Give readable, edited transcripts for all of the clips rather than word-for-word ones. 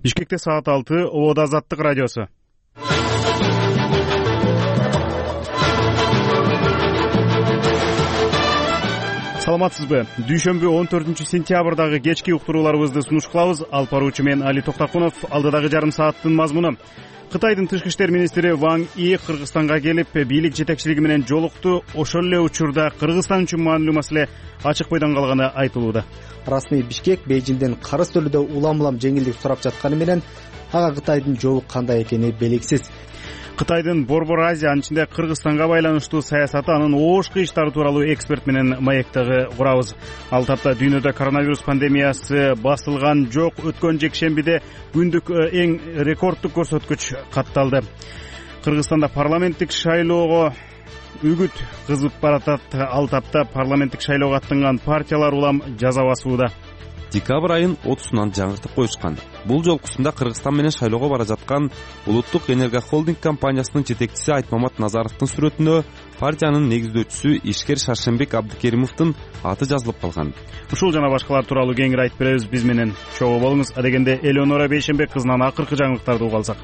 Бишкекте саат 6, Обода Азаттык радиосу. Саламатсызбы? Дүйшөмбү 14-сентябрдагы кечки уктурууларыбызды сунуш кылабыз. Алып баруучу мен Али Токтакунов. Алдыдагы жарым сааттын мазмуну. Кытайдын тышкы иштер министри Ван И Кыргызстанга келип, бийлик жетекчилиги менен жолукту. Ошол эле учурда Кыргызстан үчүн маанилүү маселе ачык бойдон калганы айтылууда. Расмий Бишкек Бейжиңден карыз төлөөдө улам-улам жеңилдик сурап жатканы менен ага Кытайдын жолу кандай экени белгисиз. Кытайдын Борбор Азия, анын ичинде Кыргызстанга байланыштуу саясаты, анын оошку иштери тууралуу эксперт менен маектеги курабыз. Ал тапта дүйнөдө коронавирус пандемиясы басылган жок. Өткөн жекшембиде күндүк эң рекорддук көрсөткүч катталды. Кыргызстанда парламенттик шайлоого үгүт кызып баратат. Ал тапта парламенттик шайлоого аттанган партиялар улам жаза басууда. Декабрь айын 30-нан жаңыртып коюшкан. Бул жолкусунда Кыргызстан менен шайлоого бара жаткан Улуттук энергохолдинг компаниясынын жетекчиси Айтмамат Назаровдун сүрөтүнө партиянын негиздөөчүсү ишкер Шаршембек Абдыкеримовдун аты жазылып калган. Ушул жана башкалар тууралуу кеңири айтып беребиз. Биз менен чогуу болуңуз. Адегенде Элеонора Бейшенбек кызынан акыркы жаңылыктарды угуп алсак.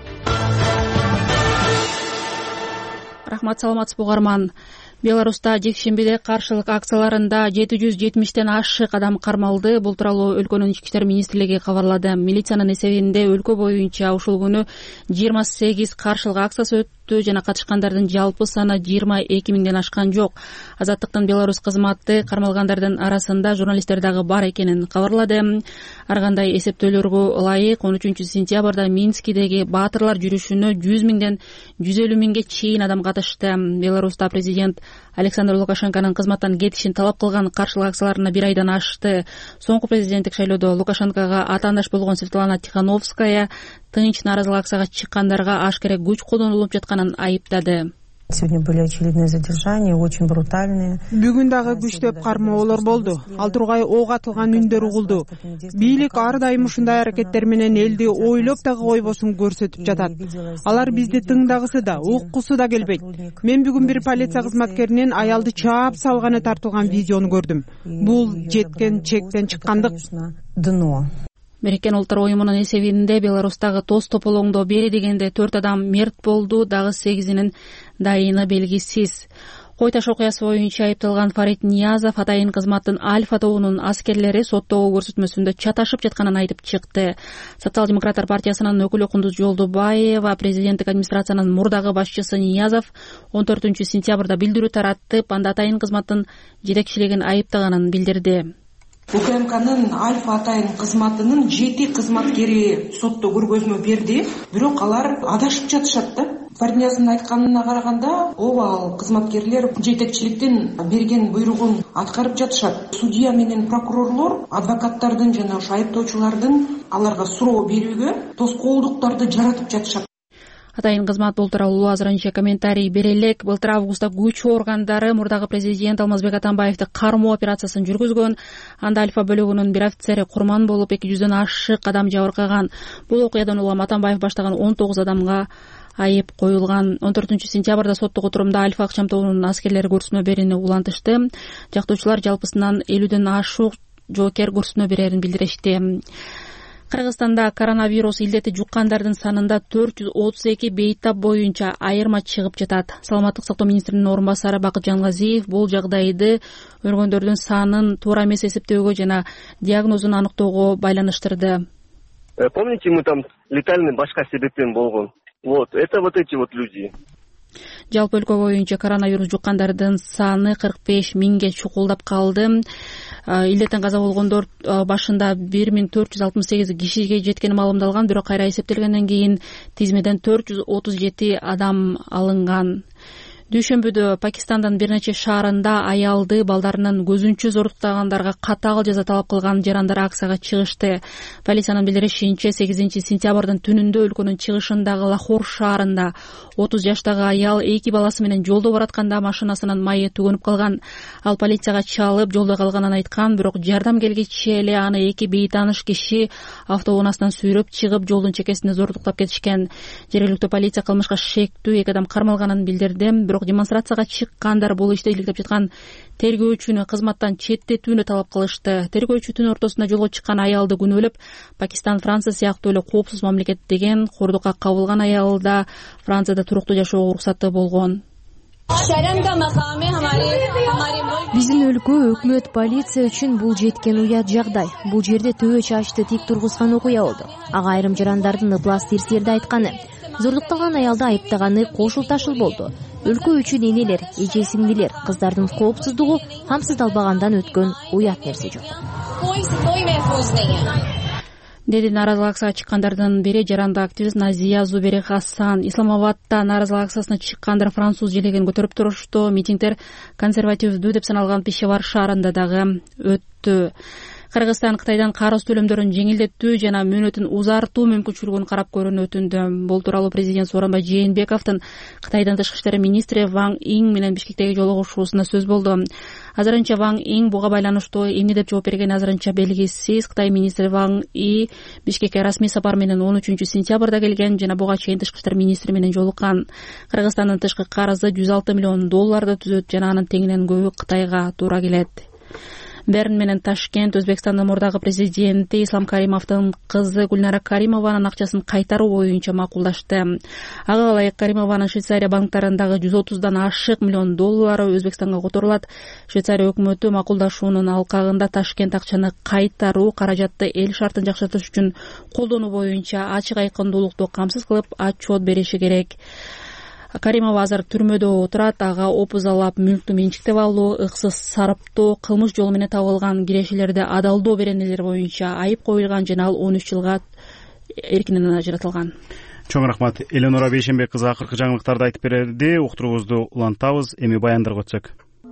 Рахмат, саламатсызбы угарман. Беларуста жекшембиде каршылык акцияларында 770тен ашык адам кармалды. Бул тууралуу өлкөнүн ички иштер министрлиги кабарлады. Милициянын эсебинде өлкө боюнча ушул күнү 28 каршылык акциясы өттү жана катышкандардын жалпы саны 22 миңден ашкан жок. Азаттыктын Беларусь кызматы кармалгандардын арасында журналисттер дагы бар экенин кабарлады. Ар кандай эсептөөлөргө ылайык 13-сентябрда Минскидеги баатырлар жүрүшүнө 100 миңден 150 миңге чейин адам катышты. Беларуста президент Александр Лукашенконун кызматтан кетишин талап кылган каршылык акцияларына бир айдан ашты. Соңку президенттик шайлоодо Лукашенкого атаандаш болгон Светлана Тихановская тынч нааразылык акцияга чыккандарга ашкере күч колдонулуп жатканын айыптады. Сегодня были очередные задержания, очень брутальные. Бүгүн дагы күчтөп кармоолор болду. Ал тургай ок атылган үндөр угулду. Бийлик ар дайым ушундай аракеттер менен элди ойлоп дагы койбосун көрсөтүп жатат. Алар бизди тыңдагысы да, уккусу да келбейт. Мен бүгүн бир полиция кызматкеринин аялды чаап салганы тартылган видеону көрдүм. Бул жеткен чектен чыккандык. Мерекен улуттар уюмунун эсебинде Беларустагы тоз тополоңдо бери дегенде 4 адам мерт болду, дагы 8-инин дайыны белгисиз. Кой таш окуясы боюнча айыпталган Фарид Ниязов атайын кызматтын Альфа тобунун аскерлери соттогу көрсөтмөсүндө чаташып жатканын айтып чыкты. Социал-демократтар партиясынын өкүлү Кундуз Жолдубаева президенттик администрациянын мурдагы башчысы Ниязов 14-сентябрда билдирүү тараттып, анда атайын кызматтын жетекчилигин айыптаганын билдирди. УКМКнын Альфа атайын кызматынын 7 кызматкери сотто көргөзмө берди, бирок алар адашып жатышат да. Фаридниязовдун айтканына караганда, ооба кызматкерлер жетекчиликтин берген буйругун аткарып жатышат. Судья менен прокурорлор адвокаттардын жана ошо айыптоочулардын аларга суроо берүүгө тоскоолдуктарды жаратып жатышат. Атайын кызмат бул тууралуу азырынча комментарий бере элек. Былтыр августта күч органдары мурдагы президент Алмазбек Атамбаевди кармоо операциясын жүргүзгөн. Анда Альфа бөлүгүнүн бир офицери курман болуп 200дөн ашык адам жабыркаган. Бул окуядан улам Атамбаев баштаган 19 адамга айып коюлган. 14-сентябрда соттук отурумда Альфа акчам тобунун аскерлери көрсөтмө берүүнү улантышты. Жактоочулар жалпысынан 50ден ашык жоокер көрсөтмө берерин билдиришти. Кыргызстанда коронавирус илдети жуккандардын санында 432 бейтап боюнча айырма чыгып жатат. Саламаттык сактоо министринин орун басары Бакыт Жангазиев бул жагдайды өлгөндөрдүн санын туура эмес эсептөөгө жана диагнозун аныктоого байланыштырды. Помните, мы там летальный башка себептен болгон. Вот, это вот эти вот люди. Жалпы өлкө боюнча коронавирус жуккандардын саны 45 миңге чукулдап калды. Илдеттен каза болгондор башында 1468 кишиге жеткени маалымдалган, бирок кайра эсептелгенден кийин тизмеден 437 адам алынган. Дүйшөмбүдө Пакистандын бир нече шаарында аялды балдарынын көзүнчө зоруктагандарга катаал жаза талап кылган жарандар акцияга чыгышты. Полициянын билдиришинче 8-сентябрдын түнүндө өлкөнүн чыгышындагы Лахор шаарында 30 жаштагы аял 2 баласы менен жолдо баратканда машинасынын майы түгөнүп калган. Ал полицияга чалып, жолдо калганын айткан, бирок жардам келгиче эле аны 2 бейтааныш киши автоунаасынан сүйрөп чыгып, жолдун чекесинде зордуктап кетишкен. Жергиликтүү полиция кылмышка шектүү 2 адам кармалганын билдирди. бирок демонстрацияга чыккандар бул ишти иликтеп жаткан тергөөчүнү кызматтан четтетүүнү талап кылышты. Тергөөчү түн ортосунда жолго чыккан аялды күнөөлөп, Пакистан, Франция сыяктуу эле коопсуз мамлекет деген кордукка кабылган аялда Францияда туруктуу жашоого уруксаты болгон. Биздин өлкө, өкмөт, полиция үчүн бул жеткен уят жагдай. Бул жерде төбө чачты тик тургузган окуя болду. Ага айрым жарандардын ыплас тирстерди айтканы, зордуктаган аялды айыптаганы кошул ташыл болду. Өлкө үчүн энелер, эже сиңдилер, кыздардын коопсуздугу камсыздалбагандан өткөн уят нерсе жок. Деди нааразылык акцияга чыккандардын бири жарандык активист Назия Зубери Хасан. Исламабадда нааразылык акциясына чыккандар француз желегин көтөрүп турушту. Митингдер консервативдүү деп саналган Пешавар шаарында дагы өттү. Кыргызстан Кытайдан карыз төлөмдөрүн жеңилдетүү жана мөөнөтүн узартуу мүмкүнчүлүгүн карап көрүүнү өтүндү. Бул тууралуу президент Сооронбай Жээнбековдун Кытайдын тышкы иштер министри Ван Ин менен Бишкектеги жолугушуусунда сөз болду. Азырынча Ван Ин буга байланыштуу эмне деп жооп берген азырынча белгисиз. Кытай министри Ван И Бишкекке расмий сапар менен 13-сентябрда келген жана буга чейин тышкы иштер министри менен жолуккан. Кыргызстандын тышкы карызы $106 миллион түзөт жана анын теңинен көбү Кытайга туура келет. Берн менен Ташкент Өзбекстандын мурдагы президенти Ислам Каримовдун кызы Гүлнара Каримованын акчасын кайтаруу боюнча макулдашты. Ага ылайык Каримованын Швейцария банктарындагы $130 ашык миллион Өзбекстанга которулат. Швейцария өкмөтү макулдашуунун алкагында Ташкент акчаны кайтаруу каражатты эл шартын жакшыртыш үчүн колдонуу боюнча ачык айкындуулукту камсыз кылып отчет бериши керек. Каримова азыр түрмөдө отурат. Ага опузалап мүлктү менчиктеп алуу, ыксыз сарыптоо, кылмыш жолу менен табылган кирешелерди адалдоо беренелер боюнча айып коюлган жана ал 13 жылга эркинен ажыратылган. Чоң рахмат. Эленора Бейшенбек кызы акыркы жаңылыктарды айтып берди. Уктуруубузду улантабыз. Эми баяндарга өтсөк.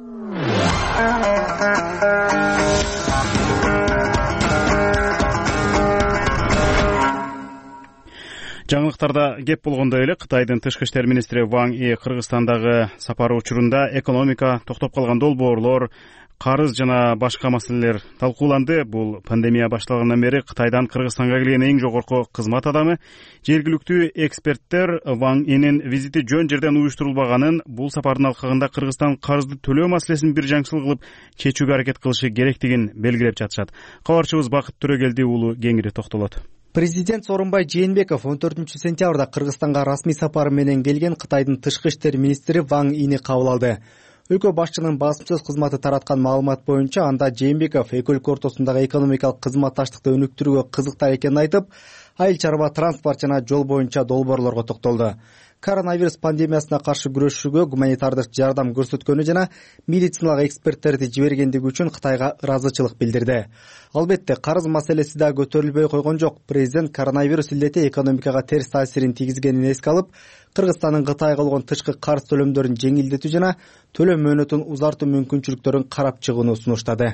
Жаңылыктарда кеп болгондой эле Кытайдын тышкы иштер министри Ван И Кыргызстандагы сапары учурунда экономика, токтоп калган долбоорлор, карыз жана башка маселелер талкууланды. Бул пандемия башталгандан бери Кытайдан Кыргызстанга келген эң жогорку кызмат адамы. Жергиликтүү эксперттер Ван Инин визити жөн жерден уюштурулбаганын, бул сапардын алкагында Кыргызстан карызды төлөө маселесин бир жаңсыл кылып чечүүгө аракет кылышы керектигин белгилеп жатышат. Кабарчыбыз Бакыт Төрөгелди уулу кеңири токтолот. Президент Сооронбай Жээнбеков 14-сентябрда Кыргызстанга расмий сапары менен келген Кытайдын тышкы иштер министри Ван Ини кабыл алды. Өлкө башчынын басым сөз кызматы тараткан маалымат боюнча анда Жээнбеков эки өлкө ортосундагы экономикалык кызматташтыкты өнүктүрүүгө кызыктар экенин айтып, айыл чарба, транспорт жана жол боюнча долбоорлорго токтолду. Коронавирус пандемиясына каршы күрөшүүгө гуманитардык жардам көрсөткөнү жана медициналык эксперттерди жибергендиги үчүн Кытайга ыраазычылык билдирди. Албетте, карыз маселеси да көтөрүлбөй койгон жок. Президент коронавирус илдети экономикага терс таасирин тийгизгенин эске алып, Кыргызстандын Кытайга болгон тышкы карыз төлөмдөрүн жеңилдетүү жана төлөм мөөнөтүн узартуу мүмкүнчүлүктөрүн карап чыгууну сунуштады.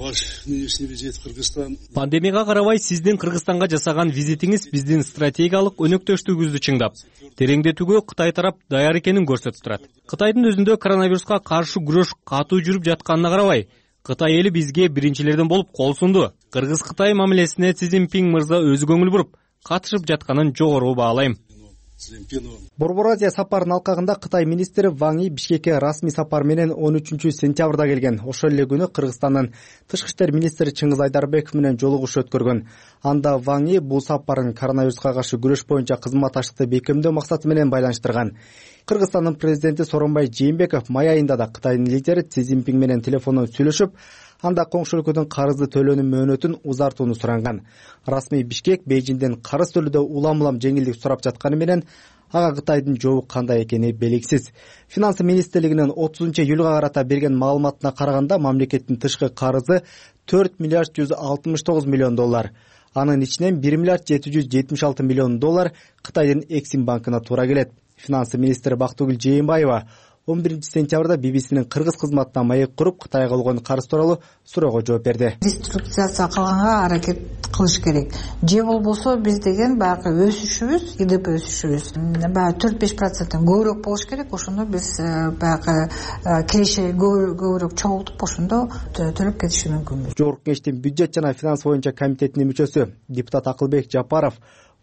Пандемияга карабай сиздин Кыргызстанга жасаган визитиңиз биздин стратегиялык өнөктөштүгүбүздү чыңдап, тереңдетүүгө Кытай тарап даяр экенин көрсөтүп турат. Кытайдын өзүндө коронавируска каршы күрөш катуу жүрүп жатканына карабай, Кытай эли бизге биринчилерден болуп кол сунду. Кыргыз-Кытай мамилесине Си Цзиньпин мырза өзү көңүл буруп, катышып жатканын жогору баалайм. Борбор Азия сапарынын алкагында Кытай министри Ван И Бишкекке расмий сапар менен 13-сентябрда келген. Ошол эле күнү Кыргызстандын тышкы иштер министри Чыңгыз Айдарбеков менен жолугуш өткөргөн. Анда Ван И бул сапарын коронавируска каршы күрөш боюнча кызматташтыкты бекемдөө максаты менен байланыштырган. Кыргызстандын президенти Сооронбай Жээнбеков май айында да Кытайдын лидери Си Цзиньпин менен телефондон сүйлөшүп, анда коңшу өлкөдүн карызды төлөөнү мөөнөтүн узартууну суранган. Расмий Бишкек Бейжиңден карыз төлөөдө улам-улам жеңилдик сурап жатканы менен ага Кытайдын жообу кандай экени белгисиз. Финансы министрлигинин 30-июлга карата берген маалыматына караганда, мамлекеттин тышкы карызы $4 миллиард 169 миллион. Анын ичинен $1 миллиард 776 миллион Кытайдын Эксим банкына туура келет. Финансы министри Бактыгүл Жээнбаева 11-сентябрда BBC'нин кыргыз кызматына маек куруп, Кытайга болгон карыз тууралуу суроого жооп берди. Реструктуризация кылганга аракет кылыш керек. Же болбосо биз деген баягы өсүшүбүз, ИДП өсүшүбүз баягы 4-5% көбүрөөк болуш керек. Ошондо биз баягы киреше көбүрөөк чогултуп, ошондо төлөп кетиши мүмкүнбүз. Жогорку Кеңештин бюджет жана финанс боюнча комитетинин мүчөсү депутат Акылбек Жапаров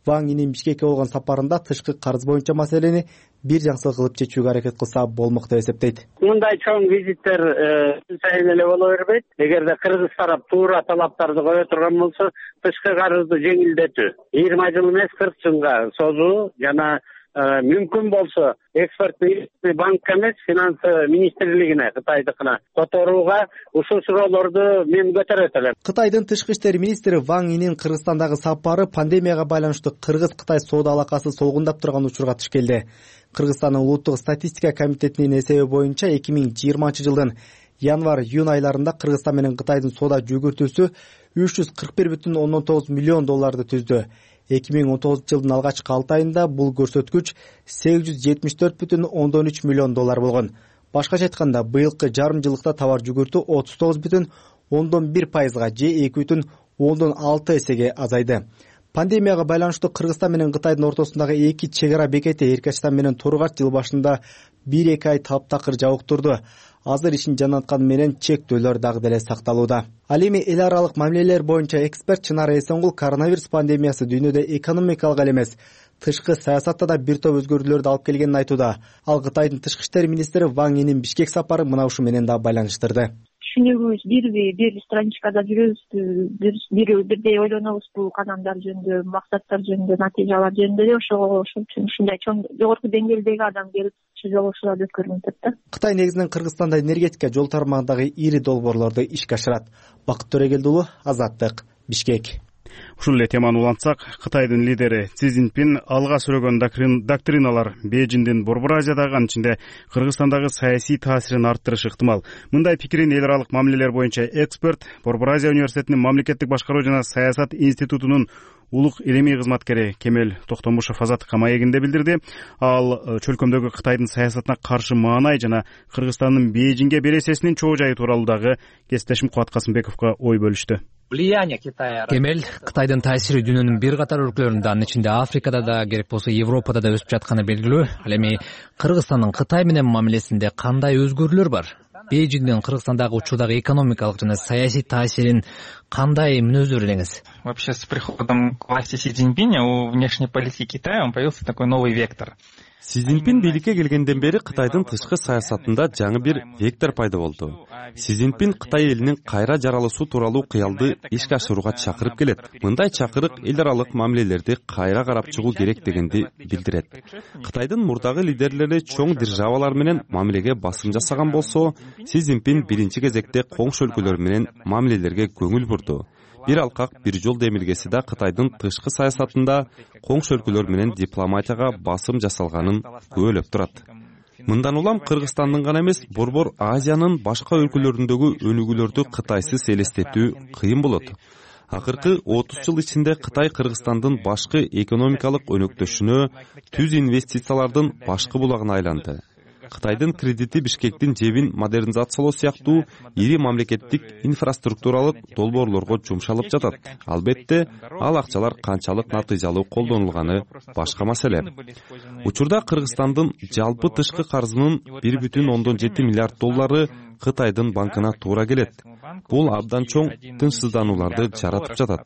Ван Инин Бишкекке болгон сапарында тышкы карыз боюнча маселени бир жаксыл кылып чечүүгө аракет кылса болмок деп эсептейт. Мындай чоң визиттер сайын эле боло бербейт. Эгерде кыргыз тарап туура талаптарды кое турган болсо, тышкы карызды жеңилдетүү 20 жыл эмес 40 жылга созуу жана мүмкүн болсо экспорттун банкка эмес финанс министрлигине Кытайдыкына которууга ушул суроолорду мен көтөрөт элем. Кытайдын тышкы иштер министри Ван Инин Кыргызстандагы сапары пандемияга байланыштуу Кыргыз-Кытай соода алакасы солгундап турган учурга туш келди. Кыргызстандын улуттук статистика комитетинин эсеби боюнча 2020-жылдын январь-июнь айларында Кыргызстан менен Кытайдын соода жүгүртүүсү 341,9 миллион долларды түздү. 2019-жылдын алгачкы 6 айында бул көрсөткүч 874,3 миллион доллар болгон. Башкача айтканда, быйылкы жарым жылдыкта товар жүгүртүү 39,1%га же 2,6 эсеге азайды. Пандемияга байланыштуу Кыргызстан менен Кытайдын ортосундагы эки чек ара бекети Эркачтан менен Торгач жыл башында 1-2 ай таптакыр жабык турду. Азыр ишин жанаткан менен чектөөлөр дагы деле сакталууда. Ал эми эл аралык мамилелер боюнча эксперт Чынара Эсенгул коронавирус пандемиясы дүйнөдө экономикалык эле эмес, тышкы саясатта да бир топ өзгөрүүлөрдү алып келгенин айтууда. Ал Кытайдын тышкы иштер министри Ван Инин Бишкек сапары мына ушу менен да байланыштырды. Түшүнүгүбүз бир страничкада жүрөбүз, бирдей ойлонобуз кадамдар жөнүндө, максаттар жөнүндө, натыйжалар жөнүндө эле ошол үчүн ушундай чоң жогорку деңгээлдеги адам келип жолугушууларды өткөрүнүп атат да. Кытай негизинен Кыргызстанда энергетика жол тармагындагы ири долбоорлорду ишке ашырат. Бакыт Төрөгелди уулу, Азаттык, Бишкек. Ушул эле теманы улантсак, Кытайдын лидери Си Цзиньпин алга сүрөгөн доктриналар Бейжиңдин Борбор Азиядагы, анын ичинде Кыргызстандагы саясий таасирин арттырышы ыктымал. Мындай пикирин эл аралык мамилелер боюнча эксперт, Борбор Азия университетинин мамлекеттик башкаруу жана саясат институтунун улук илимий кызматкери Кемел Токтомушев Азаттыкка маегинде билдирди. Ал чөлкөмдөгү Кытайдын саясатына каршы маанай жана Кыргызстандын Бейжиңге бересесинин чоо жайы тууралуу дагы кесиптешим Кубат Касымбековго ой бөлүштү. Кемел Кытайдын таасири дүйнөнүн бир катар өлкөлөрүндө, анын ичинде Африкада да, керек болсо Европада да өсүп жатканы белгилүү. Ал эми Кыргызстандын Кытай менен мамилесинде кандай өзгөрүүлөр бар? Бейжиңдин Кыргызстандагы учурдагы экономикалык жана саясий таасирин кандай мүнөздөр элеңиз? Вообще с приходом к власти Си Цзиньпиня у внешней политики Китая появился такой новый вектор. Си Цзиньпин бийликке келгенден бери Кытайдын тышкы саясатында жаңы бир вектор пайда болду. Си Цзиньпин Кытай элинин кайра жаралышуу тууралуу кыялды ишке ашырууга чакырып келет. Мындай чакырык эл аралык мамилелерди кайра карап чыгуу керек дегенди билдирет. Кытайдын мурдагы лидерлери чоң державалар менен мамилеге басым жасаган болсо, Си Цзиньпин биринчи кезекте коңшу өлкөлөр менен мамилелерге көңүл бурду. Бир алкак бир жол демилгеси да Кытайдын тышкы саясатында коңшу өлкөлөр менен дипломатияга басым жасалганын күбөлөп турат. Мындан улам Кыргызстандын гана эмес, Борбор Азиянын башка өлкөлөрүндөгү өнүгүүлөрдү кытайсыз элестетүү кыйын болот. Акыркы 30 жыл ичинде Кытай Кыргызстандын башкы экономикалык өнөктөшүнө, түз инвестициялардын башкы булагына айланды. Кытайдын кредити Бишкектин жебин модернизациялоо сыяктуу ири мамлекеттик инфраструктуралык долбоорлорго жумшалып жатат. Албетте, ал акчалар канчалык натыйжалуу колдонулганы башка маселе. Учурда Кыргызстандын жалпы тышкы карызынын 1,7 миллиард доллары Кытайдын банкына туура келет. Бул абдан чоң тынчсызданууларды жаратып жатат.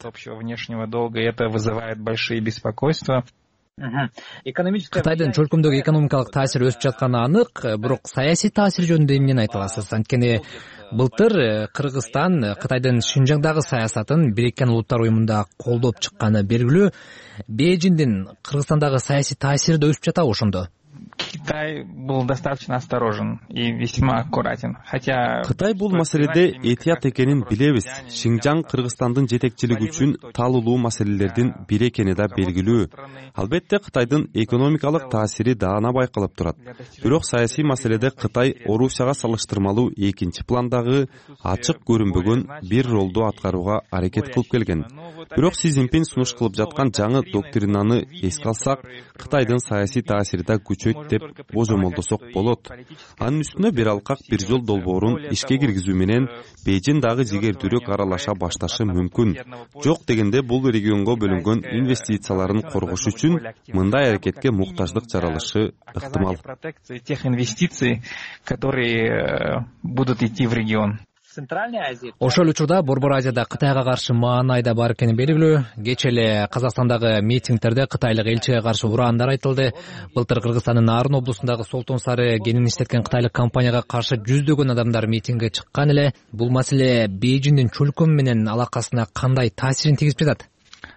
Кытайдын чөлкөмдөгү экономикалык таасири өсүп жатканы анык, бирок саясий таасир жөнүндө эмнени айта аласыз? Анткени былтыр Кыргызстан Кытайдын Шинжаңдагы саясатын Бириккен Улуттар уюмунда колдоп чыкканы белгилүү. Бейжиңдин Кыргызстандагы саясий таасири да өсүп жатабы ошондо? Китай был достаточно осторожен и весьма аккуратен. Хотя Кытай бул маселеде этият экенин билебиз. Шинжаң Кыргызстандын жетекчилиги үчүн талуулуу маселелердин бири экени да белгилүү. Албетте Кытайдын экономикалык таасири даана байкалып турат. Бирок саясий маселеде Кытай Орусияга салыштырмалуу экинчи пландагы ачык көрүнбөгөн бир ролду аткарууга аракет кылып келген. Бирок Си Цзиньпин сунуш кылып жаткан жаңы доктринаны эске алсак, Кытайдын саясий таасири да күчөйт деп божомолдосок болот. Анын үстүнө бир алкак бир жол долбоорун ишке киргизүү менен Бейжиң дагы жигердүүрөөк аралаша башташы мүмкүн. Жок дегенде бул регионго бөлүнгөн инвестицияларын коргош үчүн мындай аракетке муктаждык жаралышы ыктымал. Тех инвестиций, которые будут идти в регион. ошол учурда Борбор Азияда Кытайга каршы маанай да бар экени белгилүү. Кечээ эле Казакстандагы митингдерде кытайлык элчиге каршы ураандар айтылды. Былтыр Кыргызстандын Нарын облусундагы Солтон Сары кенин иштеткен кытайлык компанияга каршы жүздөгөн адамдар митингге чыккан эле. Бул маселе Бейжиңдин чөлкөм менен алакасына кандай таасирин тийгизип жатат?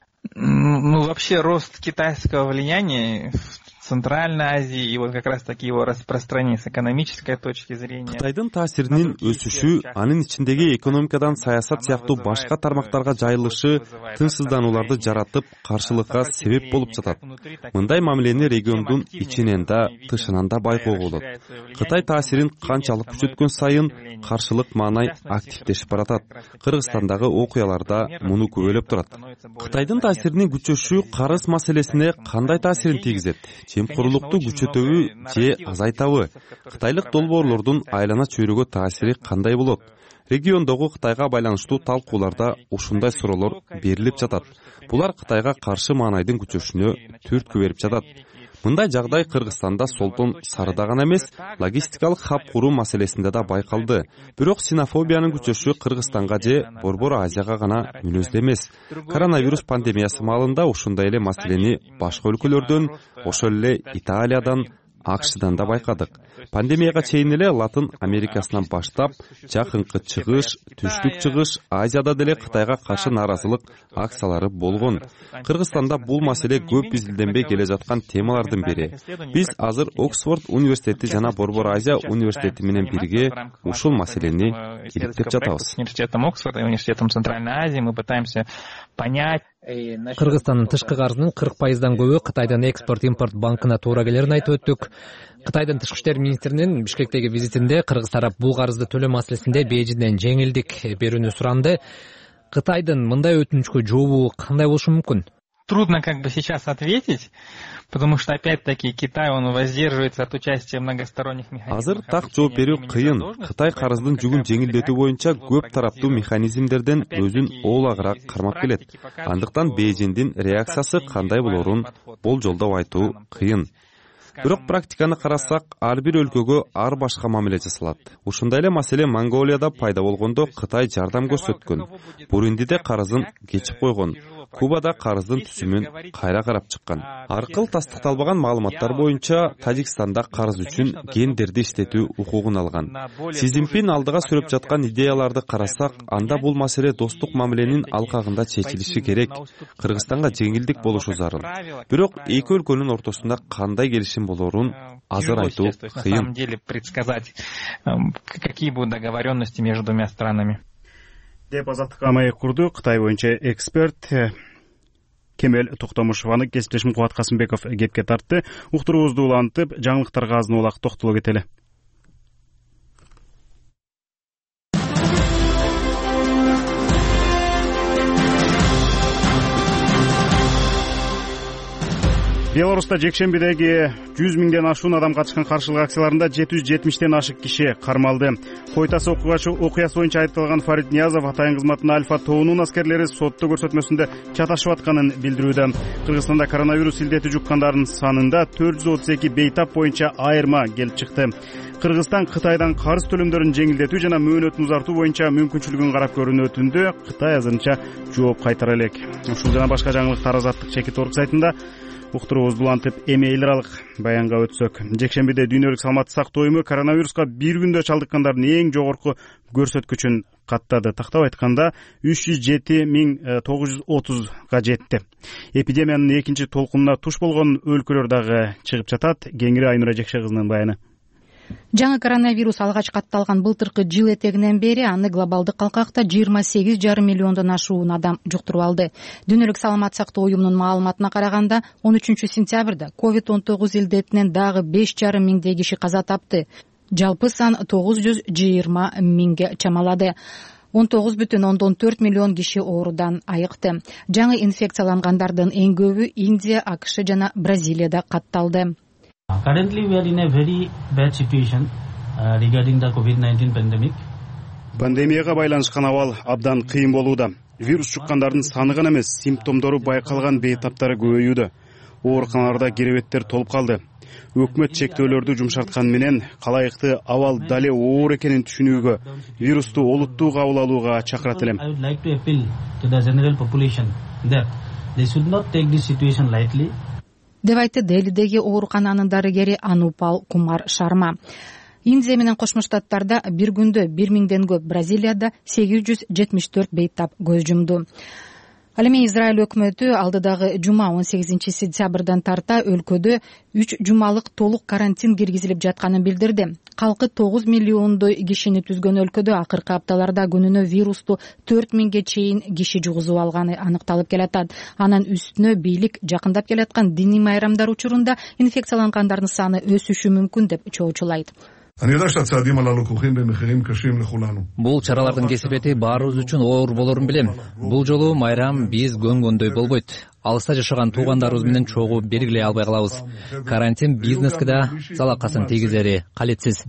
Вообще рост китайского влияния в Центральной Азии и вот как раз таки его распространение с экономической точки зрения. Кытайдын таасиринин өсүшү, анын ичиндеги экономикадан саясат сыяктуу башка тармактарга жайылышы тынчсызданууларды жаратып, каршылыкка себеп болуп жатат. Мындай мамилени региондун ичинен да, тышынан да байкоого болот. Кытай таасирин канчалык күчөткөн сайын каршылык маанай активдешип баратат. Кыргызстандагы окуяларда муну күбөлөп турат. Кытайдын таасиринин күчөшүшү карыз маселесине кандай таасирин тийгизет? Жемкорлукту күчөтөбү же азайтабы? Кытайлык долбоорлордун айлана чөйрөгө таасири кандай болот? Региондогу Кытайга байланыштуу талкууларда ушундай суроолор берилип жатат. Булар Кытайга каршы маанайдын күчөшүнө түрткү берип жатат. Мындай жагдай Кыргызстанда Солтон Сарыда гана эмес, логистикалык хаб куруу маселесинде да байкалды. Бирок ксенофобиянын күчөшү Кыргызстанга же Борбор Азияга гана мүнөздүү эмес. Коронавирус пандемиясы маалында ушундай эле маселени башка өлкөлөрдөн, ошол эле Италиядан, АКШдан да байкадык. Пандемияга чейин эле Латын Америкасынан баштап, жакынкы чыгыш, түштүк чыгыш, Азияда деле Кытайга каршы нааразылык акциялары болгон. Кыргызстанда бул маселе көп изилденбей келе жаткан темалардын бири. Биз азыр Оксфорд университети жана Борбор Азия университети менен бирге ушул маселени иликтеп жатабыз. Университетом Оксфорда и университетом Центральной Азии мы пытаемся понять. Кыргызстандын тышкы карызынын 40% көбү Кытайдын экспорт-импорт банкына туура келерин айтып өттүк. Кытайдын тышкы иштер министринин Бишкектеги визитинде кыргыз тарап бул карызды төлөө маселесинде Бейжиңден жеңилдик берүүнү суранды. Кытайдын мындай өтүнүчкө жообу кандай болушу мүмкүн? Трудно сейчас ответить, потому что опять-таки Китай он воздерживается от участия в многосторонних механизмах. Азыр так жооп берүү кыйын. Кытай карыздын жүгүн жеңилдетүү боюнча көп тараптуу механизмдерден өзүн ooлагыраак кармап келет. Андыктан Бейжиңдин реакциясы кандай болорун болжолдоп айтуу кыйын. Бирок практиканы карасак, ар бир өлкөгө ар башка мамиле жасалат. Ушундай эле маселе Монголияда пайда болгондо Кытай жардам көрсөткөн. Бурундиде карызын кечип койгон. Кубада карыздын түсүмүн кайра карап чыккан. Аркыл тастыкталбаган маалыматтар боюнча Тажикстанда карыз үчүн гендерди иштетүү укугун алган. Си Цзиньпин алдыга сүрөп жаткан идеяларды карасак, анда бул маселе достук мамиленин алкагында чечилиши керек. Кыргызстанга жеңилдик болушу зарыл. Бирок эки өлкөнүн ортосунда кандай келишим болорун азыр айтуу кыйын. На самом деле предсказать, какие будут договоренности между двумя странами. Деп азаттыкка маек курду Кытай боюнча эксперт Кемел Токтомушеваны кесиптешим Кубат Касымбеков кепке тартты. Уктуруубузду улантып, жаңылыктарга азын улак токтоло кетели. Беларуста жекшембидеги 100 миңден ашуун адам катышкан каршылык акцияларында 770ден ашык киши кармалды. Койтасы окуясы боюнча айтылган Фарид Ниязов атайын кызматтын Альфа тобунун аскерлери сотто көрсөтмөсүндө чаташып атканын билдирүүдө. Кыргызстанда коронавирус илдети жуккандардын санында 432 бейтап боюнча айырма келип чыкты. Кыргызстан Кытайдан карыз төлөмдөрүн жеңилдетүү жана мөөнөтүн узартуу боюнча мүмкүнчүлүгүн карап көрүнөтүндө Кытай азырынча жооп кайтара элек. Ушул жана башка жаңылыктар Азаттык чекит орг сайтында уктуруубузду улантып эми эл аралык баянга өтсөк. Жекшембиде дүйнөлүк саламаттык сактоо уюму коронавируска бир күндө чалдыккандардын эң жогорку көрсөткүчүн каттады. Тактап айтканда 307.930га жетти. Эпидемиянын экинчи толкунуна туш болгон өлкөлөр дагы чыгып жатат. Кеңири Айнура Жекше кызынын баяны. Жаңы коронавирус алгач катталган былтыркы жыл этегинен бери аны глобалдык калкакта 28,5 миллиондон ашуун адам жуктуруп алды. Дүйнөлүк саламаттык сактоо уюмунун маалыматына караганда 13-сентябрда COVID-19 илдетинен дагы 5,5 миңдей киши каза тапты. Жалпы сан 920 миңге чамалады. 19,4 миллион киши оорудан айыкты. Жаңы инфекциялангандардын эң көбү Индия, АКШ жана Бразилияда катталды. Currently, we are in a very bad situation regarding the COVID-19 pandemic. Пандемияга байланышкан абал абдан кыйын болууда. Вирус жуккандардын саны гана эмес, симптомдору байкалган бейтаптары көбөйүүдө. Ооруканаларда керебеттер толуп калды. өкмөт чектөөлөрдү жумшартканы менен калайыкты абал дале оор экенин түшүнүүгө, вирусту олуттуу кабыл алууга чакырат элем. деп айтты Делидеги оорукананын дарыгери Анупал Кумар Шарма. Индия менен Кошмо Штаттарда бир күндө 1000ден көп, Бразилияда 874 бейтап көз жумду. Ал эми Израиль өкмөтү алдыдагы жума 18 сентябрдан тарта өлкөдө 3 жумалык толук карантин киргизилип жатканын билдирди. Калкы 9 миллиондой кишини түзгөн өлкөдө акыркы апталарда күнүнө вирусту 4000ге чейин киши жугузуп алганы аныкталып келатат. Анан үстүнө бийлик жакындап келаткан диний майрамдар учурунда инфекциялангандардын саны өсүшү мүмкүн деп чоочулайт. Бул чаралардын кесепети баарыбыз үчүн оор болорун билем. Бул жолу майрам биз көнгөндөй болбойт. Алыста жашаган туугандарыбыз менен чогуу бергилей албай калабыз. Карантин бизнеске да залакасын тийгизери калетсиз,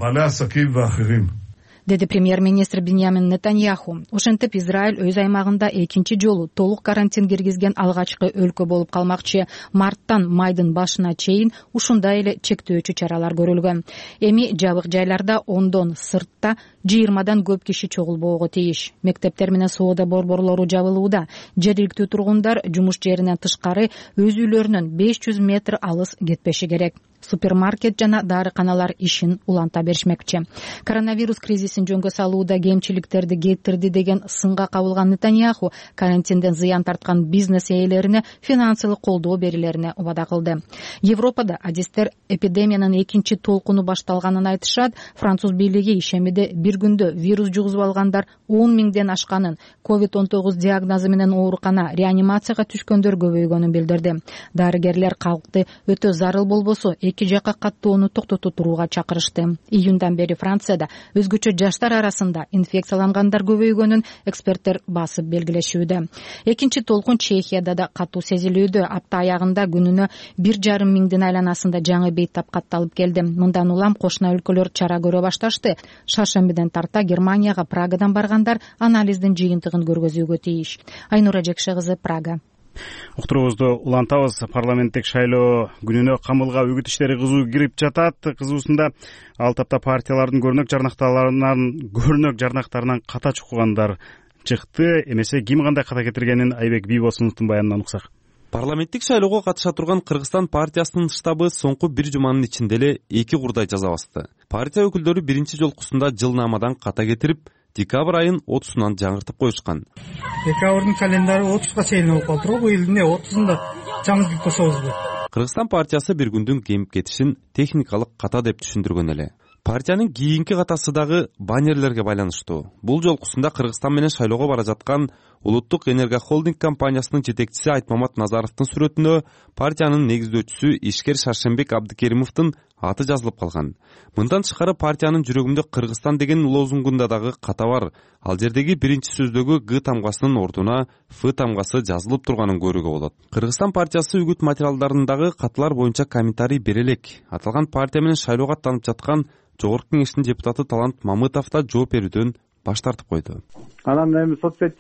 деди премьер-министр Биньямин Нетаньяху. Ошентип Израиль өз аймагында экинчи жолу толук карантин киргизген алгачкы өлкө болуп калмакчы. Марттан майдын башына чейин ушундай эле чектөөчү чаралар көрүлгөн. Эми жабык жайларда 10дон, сыртта 20дан көп киши чогулбоого тийиш. Мектептер менен соода борборлору жабылууда. Жергиликтүү тургундар жумуш жеринен тышкары өз үйлөрүнөн 500 метр алыс кетпеши керек. Супермаркет жана дарыканалар ишин уланта беришмекчи. Коронавирус кризисин жөнгө салууда кемчиликтерди кетирди деген сынга кабылган Нетаньяху карантинден зыян тарткан бизнес ээлерине финансылык колдоо берилерине убада кылды. Европада адистер эпидемиянын экинчи толкуну башталганын айтышат. Француз бийлиги ишемиде бир күндө вирус жугузуп алгандар 10 миңден ашканын, COVID-19 диагнозу менен оорукана, реанимацияга түшкөндөр көбөйгөнүн билдирди. Дарыгерлер калкты өтө зарыл болбосо эки жакка каттоону токтото турууга чакырышты. Июндан бери Францияда өзгөчө жаштар арасында инфекциялангандар көбөйгөнүн эксперттер басып белгилешүүдө. Экинчи толкун Чехияда да катуу сезилүүдө. Апта аягында күнүнө 1,5 миңдин айланасында жаңы бейтап катталып келди. Мындан улам кошуна өлкөлөр чара көрө башташты. Шаршембиден тарта Германияга, Прагадан баргандар анализдин жыйынтыгын көргөзүүгө тийиш. Айнура Жекше кызы, Прага. Уктуруубузду улантабыз. Парламенттик шайлоо күнүнө камылга үгүт иштери кызуу кирип жатат. Кызуусунда ал тапта партиялардын көрнөк жарнактарынан ката чукугандар чыкты. Эмесе ким кандай ката кетиргенин Айбек Бийбосуновдун баянынан уксак. Парламенттик шайлоого катыша турган Кыргызстан партиясынын штабы соңку бир жуманын ичинде эле 2 курдай жаза басты. Партия өкүлдөрү биринчи жолкусунда жылнаамадан ката кетирип, декабрь айын 30-унан жаңыртып коюшкан. Декабрдын календары 30га чейин болуп калды. Бул йылдын 30-унда жаңыртып койсоңузбу? Кыргызстан партиясы бир күндүн кемип кетишин техникалык ката деп түшүндүргөн эле. Партиянын кийинки катасы дагы баннерлерге байланыштуу. Бул жолкусунда Кыргызстан менен шайлоого бара жаткан Улуттук энергохолдинг компаниясынын жетекчиси Айтмамат Назаровдун сүрөтүнө партиянын негиздөөчүсү ишкер Шаршембек Абдыкеримовдун аты жазылып калган. Мындан тышкары партиянын жүрөгүмдө Кыргызстан деген лозунгунда дагы ката бар. Ал жердеги биринчи сөздөгү Г тамгасынын ордуна Ф тамгасы жазылып турганын көрүүгө болот. Кыргызстан партиясы үгүт материалдарындагы каталар боюнча комментарий бере элек. Аталган партия менен шайлоого аттанып жаткан Жогорку Кеңештин депутаты Талант Мамытов да жооп берүүдөн баш тартып койду. Анан эми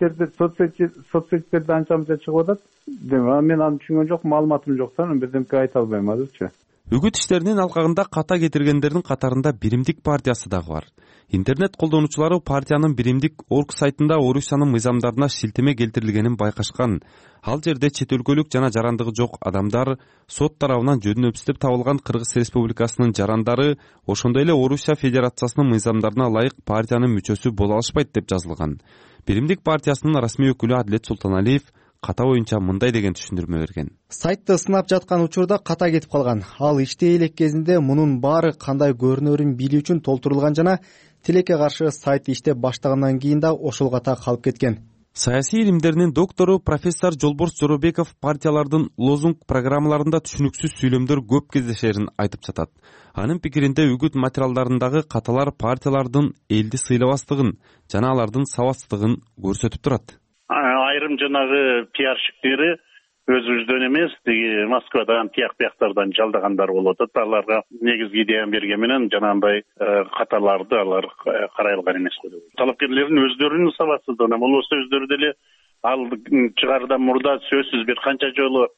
соцсеттерде анча-мынча чыгып атат. Мен аны түшүнгөн жок, маалыматым жок, анан бирдемке айта албайм азырчы. Үгүт иштеринин алкагында ката кетиргендердин катарында Биримдик партиясы дагы бар. Интернет колдонуучулары партиянын Биримдик орг сайтында Орусиянын мыйзамдарына шилтеме келтирилгенин байкашкан. Ал жерде чет өлкөлүк жана жарандыгы жок адамдар, сот тарабынан жөнөпүстөп табылган Кыргыз Республикасынын жарандары, ошондой эле Орусия Федерациясынын мыйзамдарына ылайык партиянын мүчөсү боло алышпайт деп жазылган. Биримдик партиясынын расмий өкүлү Адилет Султаналиев ката боюнча мындай деген түшүндүрмө берген. Сайтты сынап жаткан учурда ката кетип калган. Ал иштей элек кезинде мунун баары кандай көрүнөрүн билүү үчүн толтурулган жана тилекке каршы сайт иштеп баштагандан кийин да ошол ката калып кеткен. Саясий илимдеринин доктору профессор Жолборс Жоробеков партиялардын лозунг программаларында түшүнүксүз сүйлөмдөр көп кездешерин айтып жатат. Анын пикиринде үгүт материалдарындагы каталар партиялардын элди сыйлабастыгын жана алардын сабатсыздыгын көрсөтүп турат. Айрым жанагы пиарщиктери өзүбүздөн эмес, тиги Москвадан, тияк-бияктардан жалдагандар болуп атат. Аларга негизги идеяны берген менен жанагындай каталарды алар карай алган эмес го деп. Талапкерлердин өздөрүнүн сабатсыздыгына, болбосо өздөрү деле ал чыгардан мурда сөзсүз бир канча жолу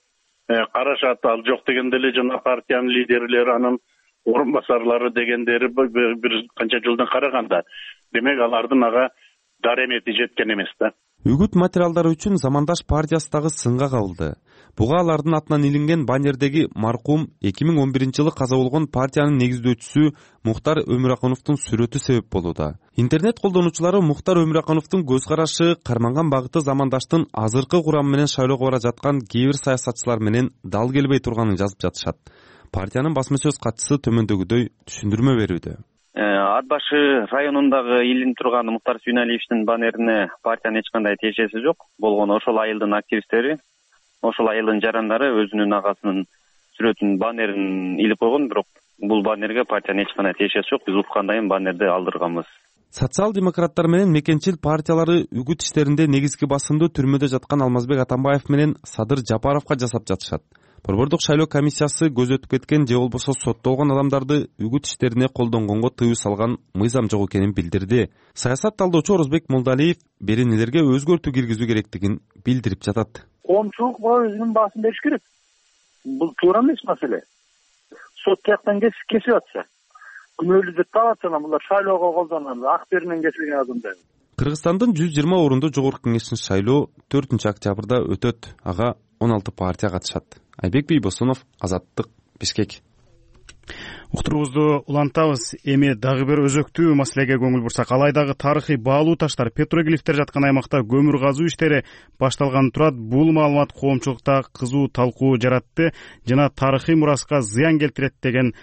карашат, ал жок дегенде эле жана партиянын лидерлери, анын орун басарлары дегендери бир канча жылдан караганда, демек алардын ага даремети жеткен эмес да. Үгүт материалдары үчүн Замандаш партиясы дагы сынга кабылды. Буга алардын атынан илинген баннердеги маркум 2011-жылы каза болгон партиянын негиздөөчүсү Мухтар Өмүракуновдун сүрөтү себеп болууда. Интернет колдонуучулары Мухтар Өмүракуновдун көз карашы, карманган багыты Замандаштын азыркы курамы менен шайлоого бара жаткан кээ бир саясатчылар менен дал келбей турганын жазып жатышат. Партиянын басма сөз катчысы төмөндөгүдөй түшүндүрмө берүүдө. Ат башы районундагы илинип турган Мухтар Сүйүналиевичтин баннерине партиянын эч кандай тиешеси жок. Болгону ошол айылдын активисттери, ошол айылдын жарандары өзүнүн агасынын сүрөтүн, баннерин илип койгон, бирок бул баннерге партиянын эч кандай тиешеси жок. Биз уккандайын баннерди алдырганбыз. Социал-демократтар менен мекенчил партиялары үгүт иштеринде негизги басымды түрмөдө жаткан Алмазбек Атамбаев менен Садыр Жапаровго жасап жатышат. Борбордук шайлоо комиссиясы көз өтүп кеткен же болбосо соттолгон адамдарды үгүт иштерине колдонгонго тыюу салган мыйзам жок экенин билдирди. Саясат талдоочу Орозбек Молдалиев беренелерге өзгөртүү киргизүү керектигин билдирип жатат. Коомчулук буга өзүнүн баасын бериш керек. Бул туура эмес маселе. Сот жактан кесип атса, күнөөлүү деп табат, анан булар шайлоого колдонот, ак беренен кесилген адамдар. Кыргызстандын 120 орунду жогорку кеңешин шайлоо 4-октябрда өтөт. Ага 16 партия катышат. Айбек Бийбосунов, Азаттык, Бишкек. Уктуруубузду улантабыз. Эми дагы бир өзөктүү маселеге көңүл бурсак, Алайдагы тарыхый баалуу таштар, петроглифтер жаткан аймакта көмүр казуу иштери башталган турат. Бул маалымат коомчулукта кызуу талкуу жаратты жана тарыхый мураска зыян келтирет деген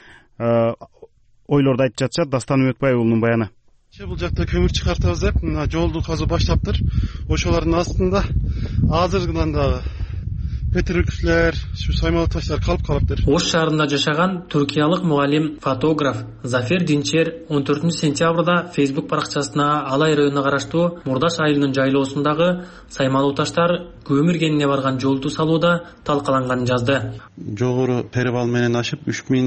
ойлорду айтып жатышат. Дастан Үмүтбай уулунун баяны. Бул жакта көмүр чыгартабыз деп жолду казуу баштаптыр. Ошолордун астында азырдан дагы петроглифтер, саймалуу таштар калып калыптыр. Ош шаарында жашаган туркиялык мугалим, фотограф Зафер Динчер 14-сентябрда Facebook баракчасына Алай районуна караштуу Мурдаш айылынын жайлоосундагы саймалуу таштар көмүр кенине барган жолду салууда талкаланганын жазды. Жогору перевал менен ашып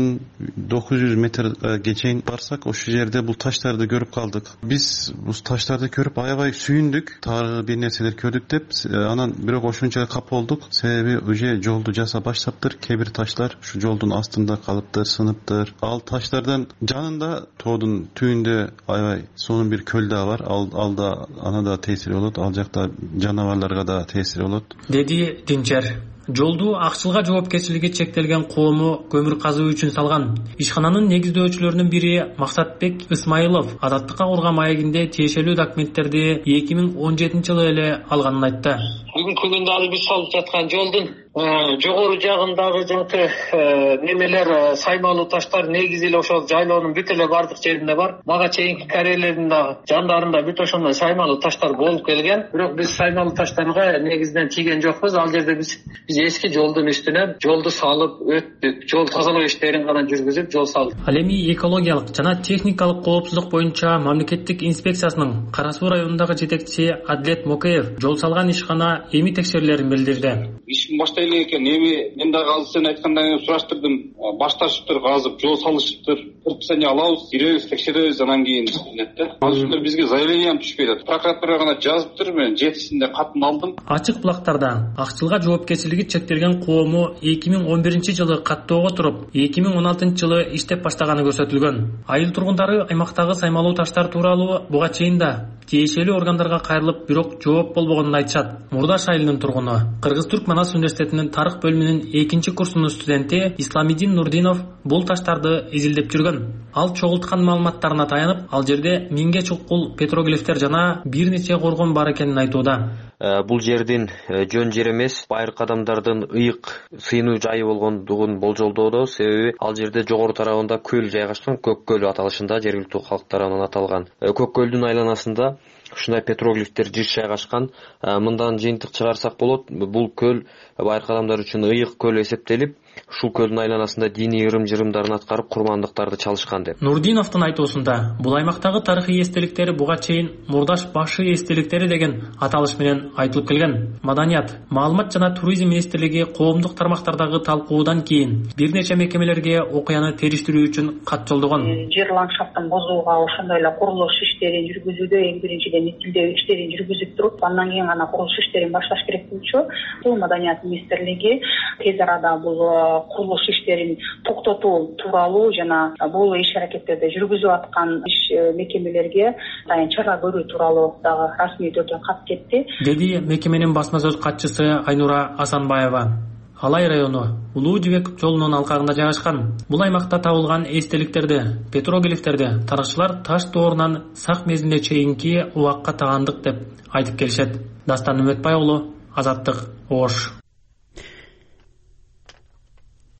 3900 метрге чейин барсак, ошол жерде бул таштарды көрүп калдык. Биз бул таштарды көрүп аябай сүйүндүк, тагы бир нерселер көрдүк деп, анан бирок ошончо кап болдук. Себеби уже жолду жаса баштаптыр. Кээ бир таштар ушу жолдун астында калыптыр, сыныптыр. Ал таштардан жанында тоодун түбүндө аябай сонун бир көл да бар. Алда анада таасири болот, ал жакта жаныбарларга да таасири болот, деди Динчер. Жолду акчылга жоопкерчилиги чектелген коому көмүр казуу үчүн салган. Ишкананын негиздөөчүлөрүнүн бири Максатбек Исмаилов Азаттыкка курган маегинде тиешелүү документтерди 2017-жылы эле алганын айтты. Бүгүнкү күндө ал биз салып жаткан жолдун жогору жагындагы жанакы немелер, саймалуу таштар негизи эле ошол жайлоонун бүт эле бардык жеринде бар. Мага чейинки карьерлердин дагы жандарында бүт ошондой саймалуу таштар болуп келген. Бирок биз саймалуу таштарга негизинен тийген жокпуз. Ал жерде биз эски жолдун үстүнө жолду салып өттүк. Жол тазалоо иштерин гана жүргүзүп жол салдык. Ал эми экологиялык жана техникалык коопсуздук боюнча мамлекеттик инспекциясынын Кара Суу районундагы жетекчиси Адлет Мокеев жол салган ишкана эми текшерилерин билдирди. Ишин баштайлы экен, эми мен дагы азыр сен айткандан кийин сураштырдым. Башташыптыр, казып, жол салышыптыр. Предписание алабыз, киребиз, текшеребиз, анан кийин деп да. Азыр бизге заявление түшпөй атат. Прокуратурага гана жазыптыр, мен 7-синде катын алдым. Ачык булактарда акчылга жоопкерчилиги чектелген коому 2011-жылы каттоого туруп, 2016-жылы иштеп баштаганы көрсөтүлгөн. Айыл тургундары аймактагы саймалуу таштар тууралуу буга чейин да тиешелүү органдарга кайрылып, бирок жооп болбогонун айтышат. Мурдаш айылынын тургуну, Кыргыз-Түрк Манас университетинин тарых бөлүмүнүн 2-курсунун студенти Исламидин Нурдинов бул таштарды изилдеп жүргөн. Ал чогулткан маалыматтарына таянып, ал жерде 1000ге чукул петроглифтер жана бир нече коргон бар экенин айтууда. Бул жердин жөн жер эмес, байыркы адамдардын ыйык сыйынуу жайы болгондугун болжолдоодо. Себеби ал жерде жогору тарабында көл жайгашкан, Көк көл аталышында жергиликтүү калк тарабынан аталган. Көк көлдүн айланасында ушундай петроглифтер жиш жайгашкан. Мындан жыйынтык чыгарсак болот, бул көл байыркы адамдар үчүн ыйык көл эсептелип, ушул көлдүн айланасында диний ырым-жырымдарын аткарып курмандыктарды чалышкан деп. Нурдиновдун айтуусунда бул аймактагы тарыхый эстеликтер буга чейин Мурдаш башы эстеликтери деген аталыш менен айтылып келген. Маданият, маалымат жана туризм министрлиги коомдук тармактардагы талкуудан кийин бир нече мекемелерге окуяны териштирүү үчүн кат жолдогон. Жер ландшафтын бозууга ошондой эле курулуш иштерин жүргүзүүдө эң биринчиден тилдөө иштерин жүргүзүп туруп, андан кийин гана курулуш иштерин башташ керек болчу. Бул Маданият министрлиги тез арада бул курулуш иштерин токтотуу тууралуу жана бул иш аракеттерди жүргүзүп аткан мекемелерге чара көрүү тууралуу дагы расмий түрдө кат кетти, деди мекеменин басма сөз катчысы Айнура Асанбаева. Алай району Улуу Жибек жолунун алкагында жайгашкан. Бул аймакта табылган эстеликтерди, петроглифтерди тарыхчылар таш доорунан сак мезгилге чейинки убакка тагандык деп айтып келишет. Дастан Үмөтбай уулу, Азаттык, Ош.